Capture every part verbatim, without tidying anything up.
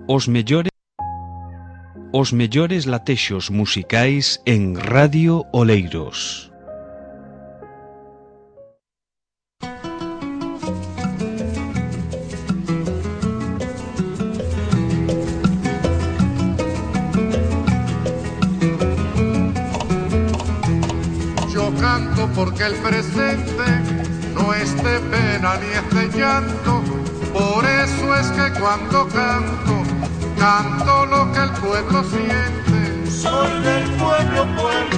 Os mellores Os mellores latexos musicais en Radio Oleiros. Yo canto porque el presente no es de pena ni es de llanto, por eso es que cuando canto canto lo que el pueblo siente. Soy del pueblo, pueblo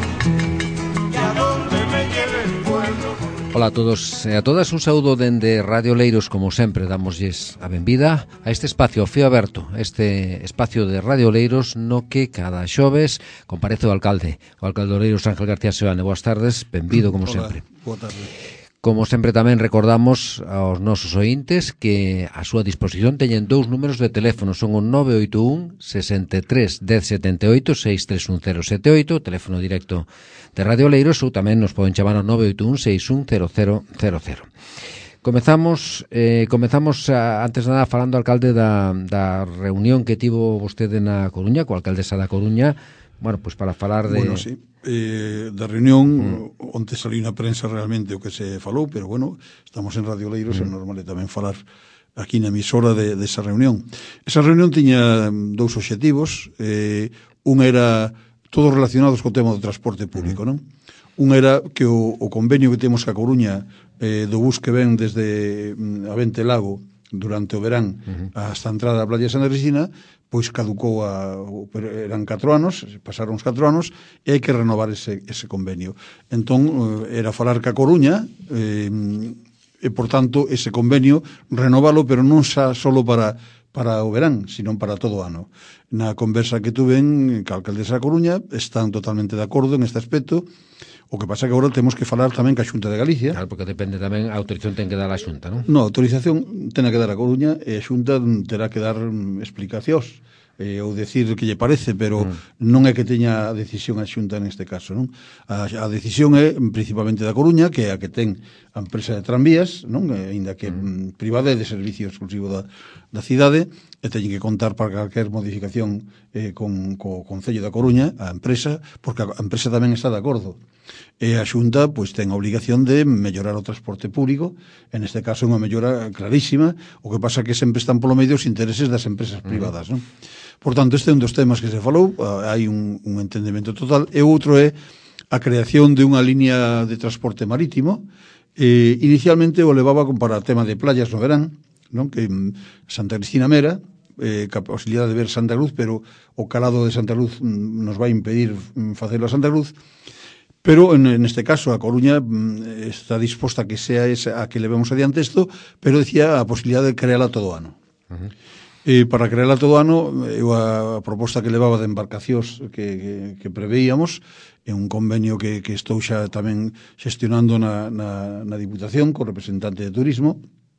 soy, y a donde me lleve el pueblo. Ola a todos e a todas, un saúdo dende Radio Oleiros. Como sempre, damosles a benvida a este espacio Fío Aberto, este espacio de Radio Oleiros no que cada xoves comparece o alcalde, o alcalde de Oleiros, Ángel García Seoane. Boas tardes, benvido como Hola, sempre. Boa tarde. Como sempre tamén recordamos aos nosos ointes que a súa disposición teñen dous números de teléfono, son o nove oito un, sesenta e tres, dez setenta e oito, seis tres un cero sete oito, teléfono directo de Radio Oleiros, ou tamén nos poden chamar ao nove oito un, seis un cero cero cero cero. Comezamos eh, comezamos a, antes de nada falando, alcalde, da, da reunión que tivo vostede na Coruña, coa alcaldesa da Coruña, bueno, pois para falar de... Bueno, sí, eh, da reunión, mm. onte saliu na prensa realmente o que se falou, pero bueno, estamos en Radio Oleiros, mm. é normal tamén falar aquí na emisora de, de esa reunión. Esa reunión tiña dous obxectivos, eh, un era todos relacionados co tema do transporte público, mm. non? Un era que o, o convenio que temos ca Coruña eh, do bus que ven desde a Vente Lago durante o verán uh-huh. hasta a entrada da Playa de Santa Cristina, pois caducou a, eran catro anos, pasaron os catro anos, e hai que renovar ese, ese convenio. Entón, era falar ca Coruña, eh, e, por tanto, ese convenio, renovalo, pero non xa solo para, para o verán, sino para todo o ano. Na conversa que tuven ca alcaldesa da Coruña, están totalmente de acordo en este aspecto. O que pasa é que agora temos que falar tamén ca Xunta de Galicia. Claro, porque depende tamén, a autorización ten que dar a Xunta, non? Non, a autorización ten que dar a Coruña e a Xunta terá que dar explicacións eh, ou decir que lle parece, pero mm. non é que teña a decisión a Xunta neste caso, non? A, a decisión é principalmente da Coruña, que é a que ten a empresa de tranvías, non? Ainda que mm. privada, é de servicio exclusivo da, da cidade, e teñen que contar para calquer modificación eh, con, co Concello da Coruña, a empresa, porque a empresa tamén está de acordo. E a Xunta pois ten a obligación de mellorar o transporte público, en este caso unha mellora clarísima, o que pasa que sempre están polo medio os intereses das empresas privadas, non? Por tanto, este é un dos temas que se falou, hai un, un entendemento total, e outro é a creación de unha línea de transporte marítimo. Eh, inicialmente o levaba para o tema de playas no verán, non? Que Santa Cristina Mera, eh, a posibilidade de ver Santa Cruz, pero o calado de Santa Cruz nos vai impedir facelo a Santa Cruz. Pero en, en este caso a Coruña mm, está disposta a que sea esa, a que levemos adiante isto, pero decía a posibilidade de creala todo ano. Uh-huh. E para creala todo ano, eu a, a proposta que levaba de embarcacións que, que, que preveíamos é un convenio que, que estou xa tamén xestionando na, na, na Diputación co representante de Turismo.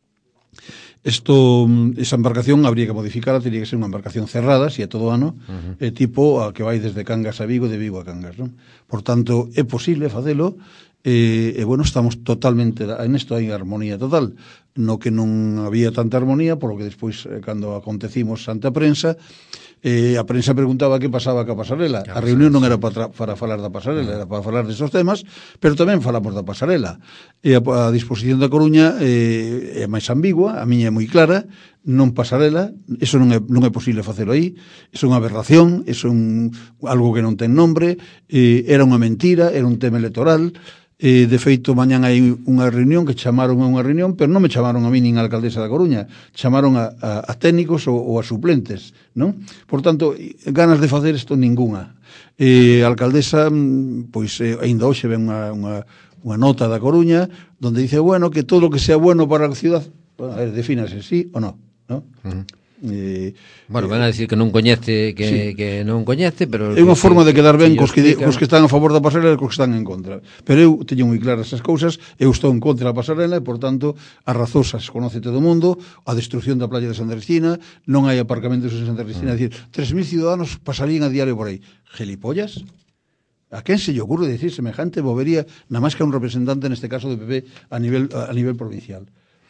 Esto, esa embarcación habría que modificarla, teria que ser unha embarcación cerrada, si é todo ano, uh-huh. eh, tipo a que vai desde Cangas a Vigo, de Vigo a Cangas, non? Por tanto, é posible facelo, e, e bueno, estamos totalmente, en isto hai armonía total, no que non había tanta armonía, por lo que despois, eh, cando acontecimos ante a prensa, eh, a prensa preguntaba que pasaba ca pasarela. A reunión non era para, para falar da pasarela, era para falar desos temas, pero tamén falamos da pasarela. E a, a disposición da Coruña eh, é máis ambigua, a miña é moi clara, non pasarela, eso non é, non é posible facelo aí, eso é unha aberración, eso é un, algo que non ten nombre, eh, era unha mentira, era un tema electoral. Eh, de feito, mañán hai unha reunión que chamaron a unha reunión, pero non me chamaron a mí nin a alcaldesa da Coruña, chamaron a, a, a técnicos ou, ou a suplentes, non? Por tanto, ganas de facer isto ninguna. Eh, a alcaldesa, pois, eh, ainda hoxe ven unha, unha, unha nota da Coruña, donde dice, bueno, que todo o que sea bueno para a ciudad, bueno, a ver, defínase, sí ou non, non? Uh-huh. Eh, bueno, van a decir que non coñece que, sí. que non coñece, pero é unha forma de quedar ben cos que, cos que están a favor da pasarela e cos que están en contra. Pero eu teño moi claras esas cousas, eu estou en contra da pasarela e, por tanto, as razosas conoce todo o mundo, a destrucción da playa de Santa Cristina, non hai aparcamentos en Santa Cristina, mm. é dicir, tres mil ciudadanos pasarían a diario por aí. Gelipollas? A quen se lle ocurre decir semejante bobería, na máis que a un representante, neste caso do P P, a nivel, a nivel provincial?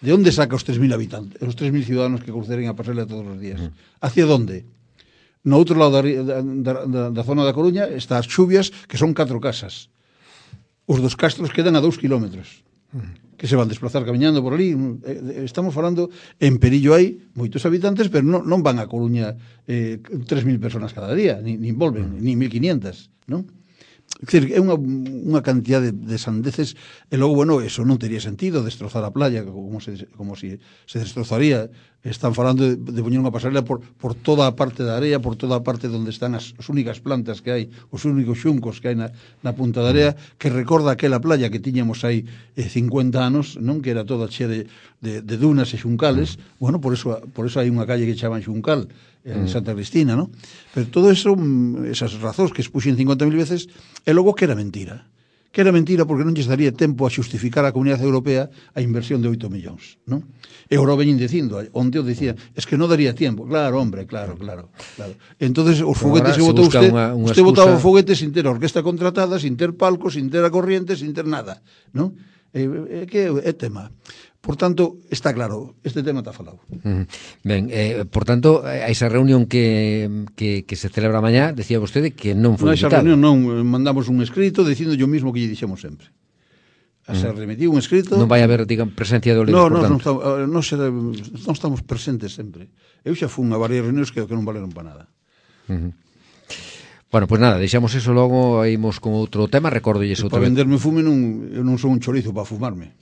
De onde saca os tres mil habitantes, os tres mil ciudadanos que cruceren a pasarela todos os días? Uh-huh. Hacia onde? No outro lado da, da, da, da zona da Coruña está as Xubias, que son catro casas. Os dos castros quedan a dous kilómetros. Uh-huh. Que se van desplazar camiñando por ali. Estamos falando, en Perillo hai moitos habitantes, pero non, non van a Coruña eh, tres mil personas cada día, nin, nin volven, uh-huh. nin mil quinientas, non? É dicir, é unha, unha cantidad de, de sandeces, e logo, bueno, eso non teria sentido, destrozar a playa, como se, como si se destrozaría. Están falando de, de poñer unha pasarela por, por toda a parte da area, por toda a parte onde están as, as únicas plantas que hai, os únicos xuncos que hai na, na punta da area, que recorda aquela playa que tiñamos aí eh, cincuenta anos, non, que era toda chea de, de, de dunas e xuncales. Bueno, por eso, por eso hai unha calle que chaman Xuncal, en Santa Cristina, ¿no? Pero todo eso, esas razóns que expuxen cincuenta mil veces, e logo que era mentira. Que era mentira porque non lles daría tempo a xustificar a Comunidade Europea a inversión de oito millóns, ¿no? E agora veñen dicindo, onde o dicían, es que non daría tiempo. Claro, hombre, claro, claro, claro. Entonces os foguetes que botou usted, unha, unha usted botaba foguetes sin ter a orquesta contratada, sin ter palcos, sin ter a corriente, sin ter nada, ¿no? É que é tema. Por tanto, está claro, este tema está falado. Uh-huh. Ben, eh, por tanto, a esa reunión que, que, que se celebra mañá, decía vostede que non foi invitado. Na esa reunión non, mandamos un escrito dicindo yo mismo que lle dixemos sempre. A se uh-huh. remitiu un escrito... Non vai haber, digan, presencia de Oleiros, no, por no, tanto. Non, non, será, non estamos presentes sempre. Eu xa fun a varias reunións que, que non valeron para nada. Uh-huh. Bueno, pois pues nada, deixamos eso, logo ímos con outro tema, recórdolles outra vez. Para venderme fume non, eu non son un chorizo para fumarme.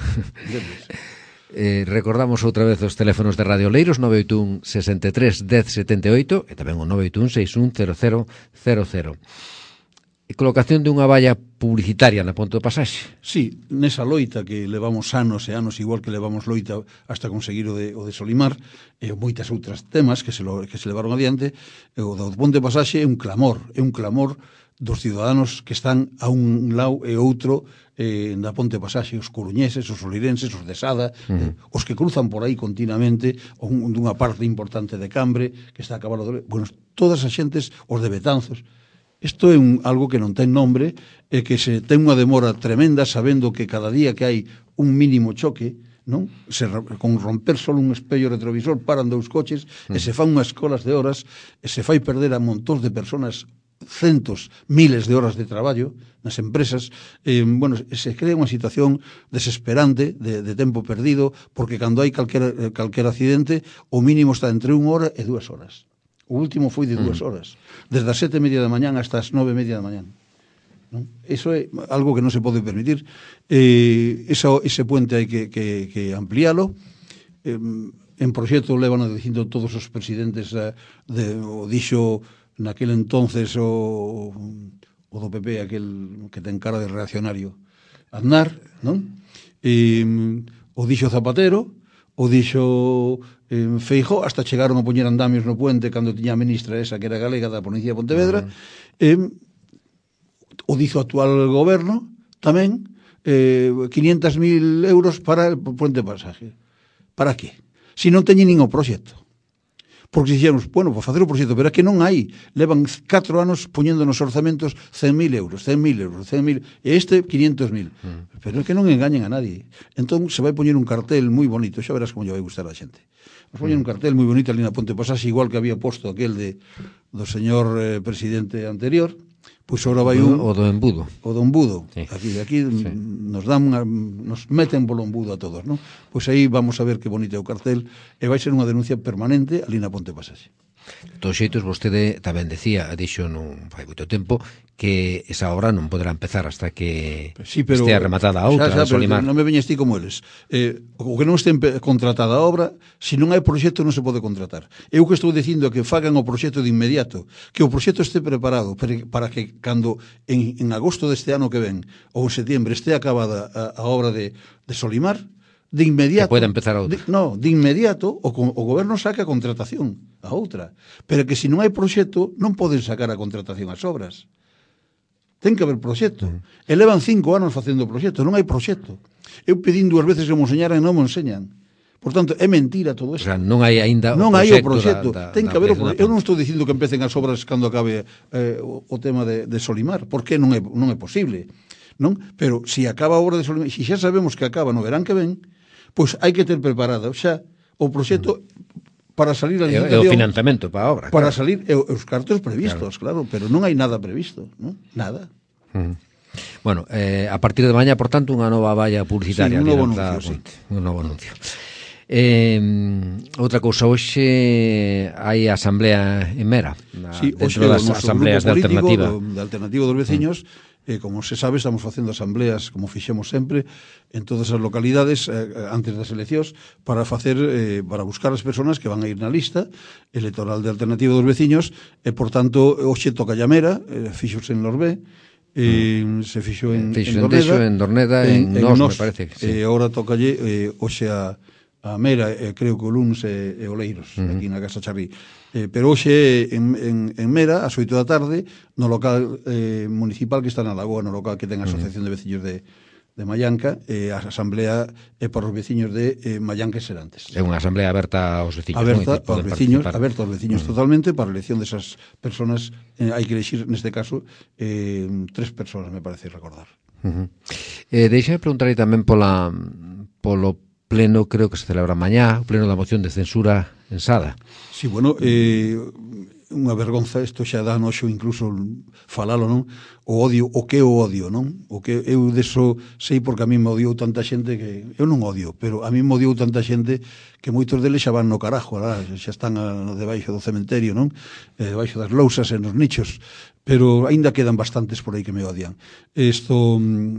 eh, recordamos outra vez os teléfonos de Radio Oleiros, nove oito un, sesenta e tres, dez, setenta e oito, e tamén o nove oito un, seis un, cero cero cero cero. E colocación de unha valla publicitaria na Ponte do Pasaxe. Sí, nesa loita que levamos anos e anos, igual que levamos loita hasta conseguir o de, o de Solimar, e moitas outras temas que se, lo, que se levaron adiante, o do Ponte do Pasaxe é un clamor, é un clamor dos ciudadanos que están a un lado e outro eh, da Ponte do Pasaxe, os coruñeses, os olirenses, os de Sada, uh-huh. eh, os que cruzan por aí continuamente, un, dunha parte importante de Cambre, que está a cabalo de... Bueno, todas as xentes, os de Betanzos. Isto é un, algo que non ten nombre, e que se ten unha demora tremenda, sabendo que cada día que hai un mínimo choque, non? Se, con romper só un espello retrovisor paran dous coches, uh-huh. e se fan unhas colas de horas, e se fai perder a montóns de personas centos, miles de horas de traballo nas empresas, eh, bueno, se crea unha situación desesperante de, de tempo perdido, porque cando hai calquera, calquera accidente, o mínimo está entre unha hora e dúas horas. O último foi de dúas horas, desde as sete e media da mañán hasta as nove e media da mañán. ¿No? Eso é algo que non se pode permitir. Eh, esa, ese puente hai que, que, que ampliálo. Eh, en proxecto levan dicindo todos os presidentes, eh, de, o dixo naquele entonces o, o do P P, aquel que ten cara de reaccionario, Aznar, non? E, o dixo Zapatero, o dixo eh, Feijóo, hasta chegaron a poñer andamios no puente cando tiña a ministra esa que era galega da Policía de Pontevedra. Uh-huh. eh, o dixo o actual goberno tamén, eh, quinientos mil euros para o puente de Pasaxe. Para que? Si non teñen nin o proxecto. Porque dixemos, bueno, para facer o proxecto, pero é que non hai. Levan catro anos poñendo nos orzamentos cen mil euros, cen mil euros, cen mil, e este quinientos mil. Mm. Pero é que non engañen a nadie. Entón se vai poñer un cartel moi bonito, xa verás como lle vai gustar a xente. Vai poñer mm. un cartel moi bonito ali na Ponte Pasaxe, igual que había posto aquel de do señor eh, presidente anterior. Pois agora vai un... O do embudo. O do embudo. Sí. Aquí, aquí sí. nos dan unha, nos meten polo embudo a todos, non? Pois aí vamos a ver que bonito é o cartel, e vai ser unha denuncia permanente ali na Ponte Pasaxe. De todos xeitos, vostede tamén decía, dixo non fai moito tempo, que esa obra non poderá empezar hasta que sí, pero, estea rematada a outra, xa, xa, Solimar. Non me veñes ti como eles. Eh, o que non este contratada a obra, se non hai proxecto non se pode contratar. Eu que estou dicindo que fagan o proxecto de inmediato, que o proxecto este preparado para que cando en, en agosto deste ano que ven, ou en setembro, este acabada a, a obra de, de Solimar, de inmediato... Que pueda empezar a outra. De, no, de inmediato o, o goberno saca a contratación a outra. Pero que se non hai proxecto non poden sacar a contratación ás obras. Ten que haber proxecto. Uh-huh. E levan cinco anos facendo proxecto, non hai proxecto. Eu pedín dúas veces que me enseñaran e non me enseñan. Por tanto, é mentira todo isto. O sea, non hai aínda non hai o proxecto. Da, da, Ten que haber o proxecto. Eu non estou dicindo que empecen as obras cando acabe eh, o, o tema de, de Solimar, porque non é, non é posible. Non? Pero se acaba a obra de Solimar, se xa sabemos que acaba no verán que ven, Pois hai que ter preparado xa o proxecto para salir a licitación. E o financiamento para a obra. Para claro. salir e os cartos previstos, claro. claro, pero non hai nada previsto, non? Nada. Uh-huh. Bueno, eh, a partir de mañá, por tanto, unha nova valla publicitaria. Sí, un novo anuncio, sí. Un novo anuncio. Eh, outra cousa, hoxe hai asamblea en Mera, na, sí, dentro das asambleas de alternativa. Do, de alternativa dos veciños, mm. eh, como se sabe, estamos facendo asambleas, como fixemos sempre, en todas as localidades, eh, antes das eleccións, para facer, eh, para buscar as persoas que van a ir na lista electoral de alternativa dos veciños, e, por tanto, hoxe toca a Mera, eh, fixos en Lorbé, Eh, mm. se fixo en, fixo en, Dorneda, en Dorneda, en, en Nos, Nos, me parece que sí. E eh, agora tocalle eh, hoxe a, a Mera, eh, creo que o luns e, e Oleiros, uh -huh. aquí na Casa Charrí. Eh, pero hoxe en, en, en Mera, ás oito da tarde, no local eh, municipal que está na Lagoa, no local que ten a Asociación uh -huh. de Veciños de, de Mallanca, eh, a asamblea é para os veciños de eh, Mallanca e Serantes. É unha asamblea aberta aos veciños. Aberta ¿no? aos veciños, aberta aos veciños uh -huh. totalmente, para a elección desas persoas, eh, hai que elegir, neste caso, eh, tres persoas, me parece recordar. Uh -huh. eh, Deixa de preguntar aí tamén pola, polo pleno, creo que se celebra mañá, o pleno da moción de censura en Sada. Sí, bueno, eh, unha vergonza, isto xa dá noxo incluso falalo, non? O odio, o que é o odio, non? O que eu deso sei porque a mí me odiou tanta xente que eu non odio, pero a mí me odiou tanta xente que moitos deles xa van no carajo, lá, xa están a, debaixo do cementerio, non? Eh, debaixo das lousas e nos nichos, pero aínda quedan bastantes por aí que me odian. Isto,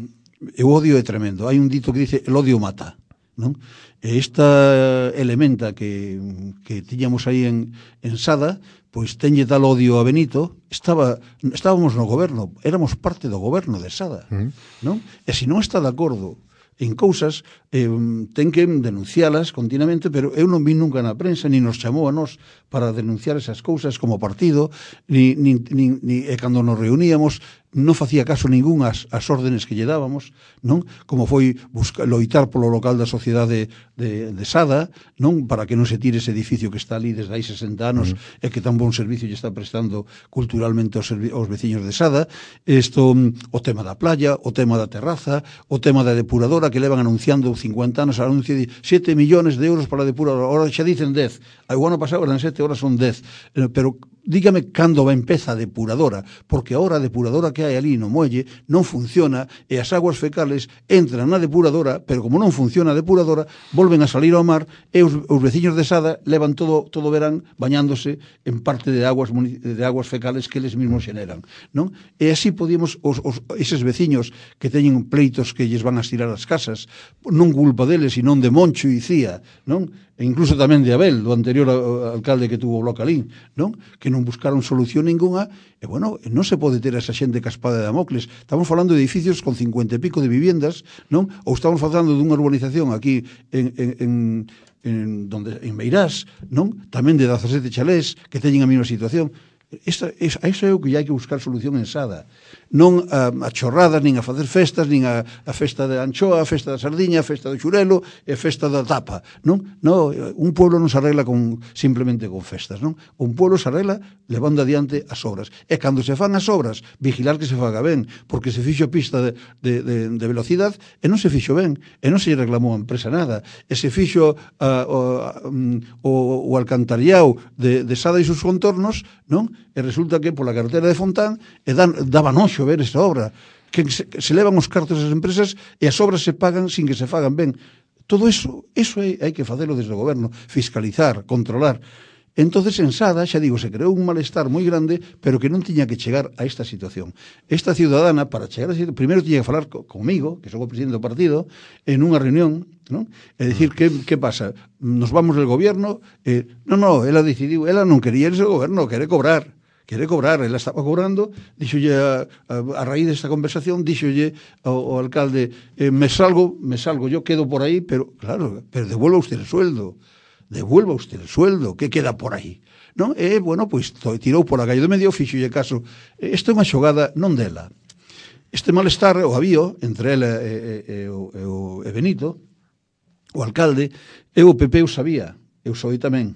o odio é tremendo. Hai un dito que dice, el odio mata, non? E esta elementa que, que tiñamos aí en, en Sada, pois teñe tal odio a Benito, estaba, estábamos no goberno, éramos parte do goberno de Sada, uh -huh. non? E se non está de acordo en cousas, eh, ten que denuncialas continuamente, pero eu non vi nunca na prensa, ni nos chamou a nós para denunciar esas cousas como partido, ni, ni, ni, ni e cando nos reuníamos, non facía caso ningún as, as órdenes que lle dábamos, non? Como foi buscar, loitar polo local da sociedade de, de Sada, non? Para que non se tire ese edificio que está ali desde hai sesenta anos uh -huh. e que tan bon servicio lle está prestando culturalmente aos, aos veciños de Sada. Isto, o tema da playa, o tema da terraza, o tema da depuradora que levan anunciando cincuenta anos, anuncio de sete millones de euros para a depuradora, ahora xa dicen dez, o ano pasado eran sete, ahora son dez, pero dígame cando va empeza a depuradora, porque ahora a depuradora que hai ali no muelle non funciona e as aguas fecales entran na depuradora, pero como non funciona a depuradora, volven a salir ao mar e os, os veciños de Sada levan todo todo verán bañándose en parte de aguas de aguas fecales que eles mesmos xeneran, non? E así podíamos os, os eses veciños que teñen pleitos que lles van a estirar as casas, non culpa deles, sino de Moncho e Cía, non? E incluso tamén de Abel, do anterior alcalde que tuvo o Localín, non? Que non buscaron solución ninguna, e bueno, non se pode ter a esa xente caspada de Damocles. Estamos falando de edificios con cincuenta e pico de viviendas, non? Ou estamos falando dunha urbanización aquí en, en, en, en, donde, en Meirás, non? Tamén de dezasete chalés que teñen a mesma situación. Esta, es, a iso é o que hai que buscar solución en Sada, non a, a chorradas, nin a facer festas, nin a, a festa de anchoa, a festa da sardiña, a festa do xurelo e a festa da tapa, non? No, un pueblo non se arregla con, simplemente con festas, non? Un pueblo se arregla levando adiante as obras, e cando se fan as obras, vigilar que se faga ben, porque se fixo a pista de, de, de, de velocidade e non se fixo ben, e non se reclamou a empresa nada, e se fixo a, o, o, o alcantariao de, de Sada e sus contornos, non? E resulta que pola carretera de Fontán e dan, daba noxo ver esta obra, que se, que se levan os cartos das empresas e as obras se pagan sin que se fagan ben. Todo eso, eso hai, hai que facelo desde o goberno, fiscalizar, controlar. Entonces en Sada, xa digo, se creou un malestar moi grande, pero que non tiña que chegar a esta situación. Esta ciudadana, para chegar a esta situación, primeiro tiña que falar co, comigo, que sou o presidente do partido, en unha reunión, non? E dicir, que, que pasa? Nos vamos del gobierno? Eh, non, non, ela decidiu, ela non quería irse ao goberno, quere cobrar. Quere cobrar, ela estaba cobrando, díxolle a, a, a raíz desta conversación, díxolle ao, ao alcalde, eh, me salgo, me salgo, yo quedo por aí, pero claro, pero devuelva usted el sueldo, devuelva usted el sueldo, que queda por aí, non? E, bueno, pois, tirou por a calle do medio, fixolle caso, isto é unha xogada non dela. Este malestar o había entre ela e, e, e, e, e Benito, o alcalde, e o P P o sabía, eu soy tamén,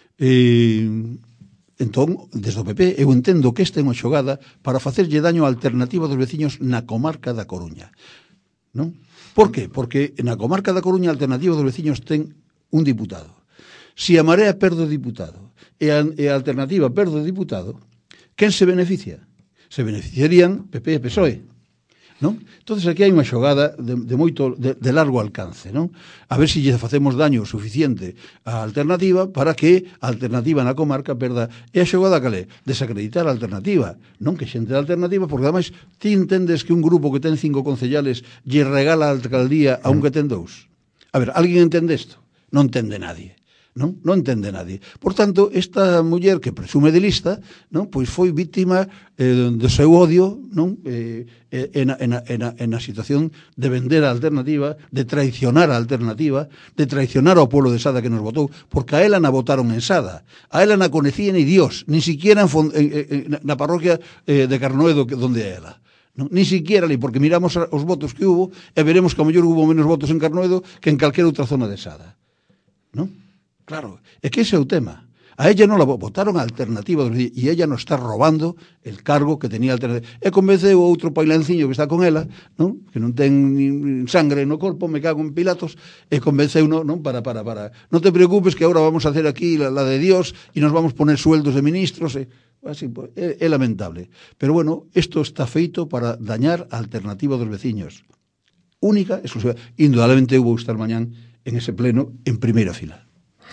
e... Entón, desde o P P, eu entendo que esta é unha xogada para facerlle daño a alternativa dos veciños na comarca da Coruña, non? Por que? Porque na comarca da Coruña a Alternativa dos Veciños ten un diputado. Se a Marea perde o diputado e a, e a Alternativa perde o diputado, quen se beneficia? Se beneficiarían P P e P S O E. Non? Entonces aquí hai unha xogada de, de moito de, de largo alcance, non? A ver se lle facemos daño suficiente á Alternativa para que a Alternativa na comarca perda. E a xogada cal é? Desacreditar a Alternativa, non que xente da Alternativa, porque ademais ti entendes que un grupo que ten cinco concellales lle regala a alcaldía a un que ten dous. A ver, alguén entende isto? Non entende nadie. Non? Non entende nadie. Por tanto, esta muller que presume de lista, non? Pois foi víctima eh, do seu odio, non? Eh, en, en, en, en a situación de vender a Alternativa, de traicionar a Alternativa, de traicionar ao pueblo de Sada que nos votou, porque a ela na votaron en Sada, a ela na conecía ni Dios, ni siquiera en, en, en, na parroquia eh, de Carnoedo, donde é ela. Non? Ni siquiera ali, porque miramos os votos que hubo e veremos que a mellor hubo menos votos en Carnoedo que en calquera outra zona de Sada. Non? Claro, é que ese é o tema. A ella non la votaron a Alternativa e ella non está robando el cargo que tenía Alternativa. E convenceu outro pailanciño que está con ela, non? Que non ten sangre no corpo, me cago en Pilatos, e convenceu non, non para, para, para. Non te preocupes que agora vamos a hacer aquí la, la de Dios e nos vamos poner sueldos de ministros. E, así, pues, é, é lamentable. Pero bueno, isto está feito para dañar a Alternativa dos Veciños. Única, exclusiva. Indudablemente eu vou estar mañán en ese pleno en primeira fila.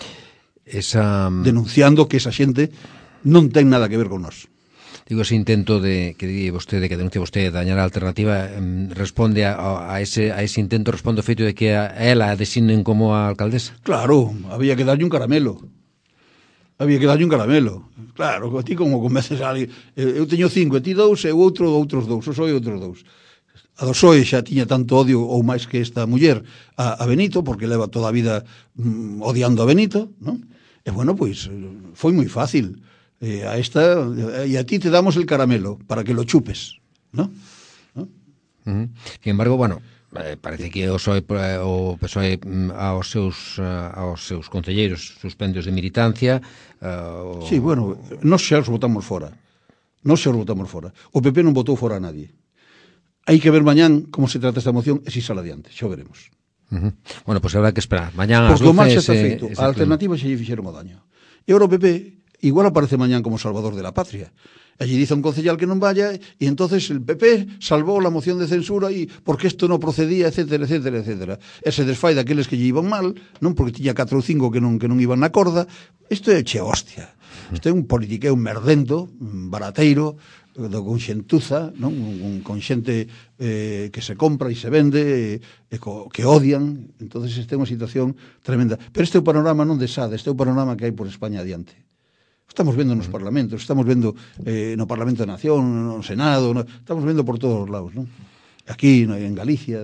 Esa... denunciando que esa xente non ten nada que ver con nós. Digo, ese intento de que di vostede, que denuncia vostede, dañar a Alternativa, eh, responde a, a, ese, a ese intento, responde o feito de que a ela a designen como a alcaldesa? Claro, había que darlle un caramelo. Había que darlle un caramelo. Claro, a ti como convences a alguén, eu teño cinco e ti dous e o outro outros dous, o soe outros dous. A do P S O E xa tiña tanto odio ou máis que esta muller a, a Benito, porque leva toda a vida mm, odiando a Benito, non? E bueno, pois foi moi fácil. Eh, a esta e a ti te damos el caramelo para que lo chupes, ¿no? ¿No? Uh-huh. Sin embargo, bueno, eh, parece que o P S O E, o P S O E aos seus aos seus concelleiros suspendios de militancia, uh, o... Sí, bueno, nós xa os votamos fora. Nós xa os votamos fora. O P P non votou fora a nadie. Hai que ver mañán como se trata esta moción e si sale adiante, xa veremos. Uh-huh. Bueno, pois pues habrá que esperar. Mañán ás porque o mal xa doce está feito. A Alternativa xa lle fixeron o daño. E ahora o P P igual aparece mañán como salvador de la patria. Allí dice un concellal que non vaya e entonces el P P salvou la moción de censura e porque isto non procedía, etcétera, etcétera, etcétera. E se desfai daqueles que lle iban mal, non porque tiña catro ou cinco que non que non iban na corda. Isto é che hostia. Isto é un politiqueo merdento, barateiro, do con xentuza, non? Un, con xente eh, que se compra e se vende, e, e co, que odian. Entonces esta é unha situación tremenda. Pero este é o panorama non de Sada, este é o panorama que hai por España adiante. Estamos vendo nos parlamentos, estamos vendo eh, no Parlamento da Nación, no Senado, no, estamos vendo por todos os lados, non? Aquí, no, en Galicia,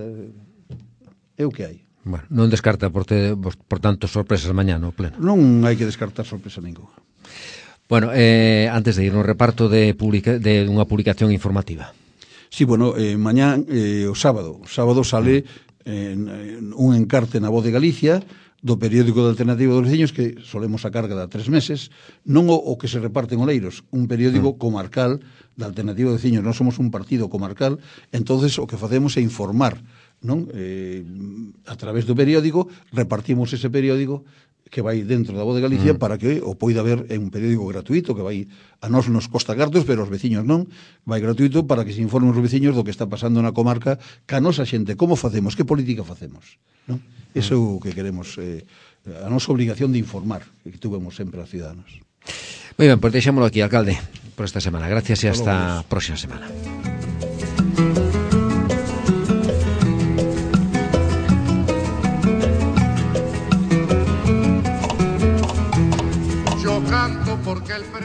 é o que hai. Bueno, non descarta, por, te, por tanto, sorpresas mañá no pleno. Non hai que descartar sorpresa ninguna. Bueno, eh, antes de ir no reparto de, publica, de unha publicación informativa. Sí, bueno, eh, mañán, eh, o sábado, o sábado sale eh, un encarte na Voz de Galicia do periódico da Alternativa dos Veciños que solemos sacar cada tres meses, non o, o que se reparte en Oleiros, un periódico comarcal da Alternativa dos Veciños. Non somos un partido comarcal, entonces o que facemos é informar, non? Eh, a través do periódico, repartimos ese periódico que vai dentro da Voz de Galicia mm. para que o poida ver en un periódico gratuito que vai a nós nos costa cartos, pero os veciños non, vai gratuito para que se informen os veciños do que está pasando na comarca, ca nosa xente, como facemos, que política facemos, non? Eso é o que queremos, eh, a nosa obligación de informar que tuvemos sempre a ciudadanos. Moi ben, pois pues deixámoslo aquí, alcalde, por esta semana. Gracias e hasta a próxima semana. Yo canto porque el